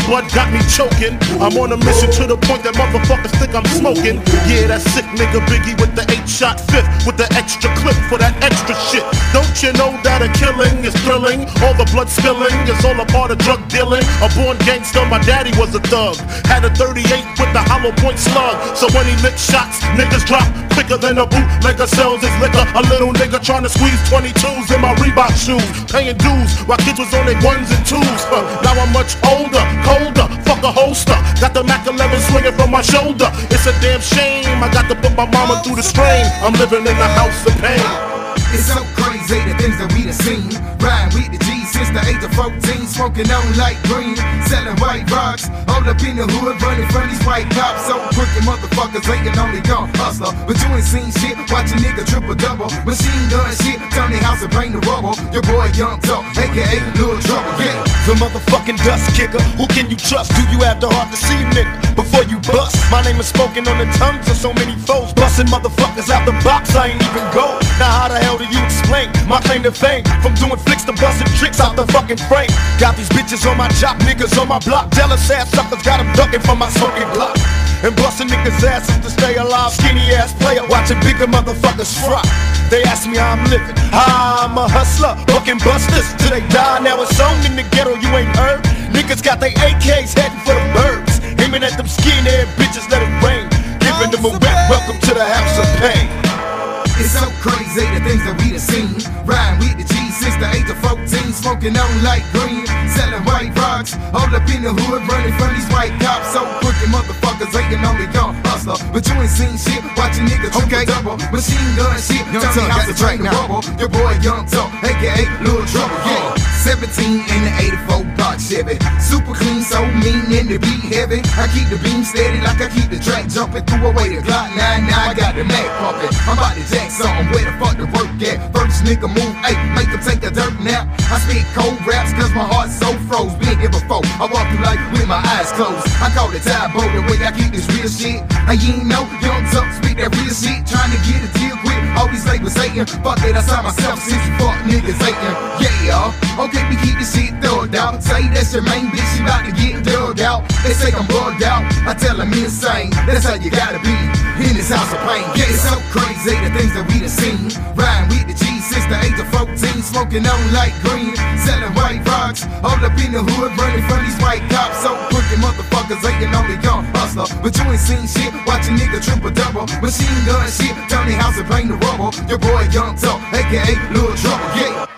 bud got me choking. I'm on a mission to the point that motherfuckers think I'm smoking. Yeah, that sick nigga Biggie with the 8-shot fifth, with the extra clip for that extra shit. Don't you know that a killing is thrilling? All the blood spilling is all a part of drug dealing. A born gangster, my daddy was a thug. Had a 38 with the hollow point slug. So when he licked shots, niggas drop quicker than a bootlegger sells his liquor. A little nigga trying to squeeze 22s in my Reebok shoes, paying dues while kids was on their 1s and 2s. Now I'm much older, colder, fuck a holster. Got the Mac 11 swinging from my shoulder. It's a damn shame I got to put my mama through the strain. I'm living in the house of pain. It's so crazy the things that we done seen. Riding with the G since the age of 14, smoking on light green, selling white rocks. All up in the hood, running from these white cops. So crooked motherfuckers, they can only gun hustler. But you ain't seen shit, watch a nigga triple double. Machine gun shit, turn their house and bring the rubble. Your boy Young Talk, aka Lil Trouble, yeah. The motherfucking dust kicker, who can you trust? Do you have the heart to see, nigga, before you bust? My name is spoken on the tongues of so many foes. Busting motherfuckers out the box, I ain't even go. Now how the hell do you explain my claim to fame? From doing flicks to busting tricks out the fucking frame. Got these bitches on my job, niggas on my block. Jealous ass suckers got them ducking from my smoking block. And busting niggas' asses to stay alive. Skinny ass player, watching bigger motherfuckers fry. They ask me how I'm living, I'm a hustler, bucking busters till they die. Now it's on in the ghetto, you ain't heard. Niggas got they AKs heading for the birds, aiming at them skinhead bitches, let it rain. Giving them a wet welcome to the house of pain. It's so crazy the things that we done seen. Riding with the G since the age of 14, smoking on light green, selling white rocks. All up in the hood, running from these white cops. So crooked motherfuckers, they can only gun hustler. But you ain't seen shit, watch a nigga triple double. Machine gun shit, turn the house and bring the rubble. Your boy Young Talk, aka Lil Trouble, yeah. 17 in the 84 Dodge Chevy, super clean, so mean in the beat heavy. I keep the beam steady like I keep the track jumping. Through away the Glock 9, now I got the Mac pumping. I'm about to jack something, where the fuck the work at? First nigga move, ayy, make them take a dirt nap. I spit cold raps cause my heart's so froze. Been here before, I walk through life with my eyes closed. I call it Tybo, the way I keep this real shit. And you ain't know, Young Talk, spit that real shit. Trying to get a deal quick, all these labels hating. Fuck it, I saw myself since you fuck niggas hating. Yeah, okay, we keep this shit thugged out. Say that's your main bitch, she about to get dug out. They say I'm bugged out, I tell them insane. That's how you gotta be in this house of pain. Yeah, it's so crazy the things that we done seen. Riding with the G since the age of 14, smoking on light green, selling white rocks. All up in the hood, running from these white cops. So crooked motherfuckers, they can only gun hustler. But you ain't seen shit, watch a nigga triple double. Machine gun shit, turn their house and bring the rubble. Your boy Young Talk, aka Lil Trouble, yeah.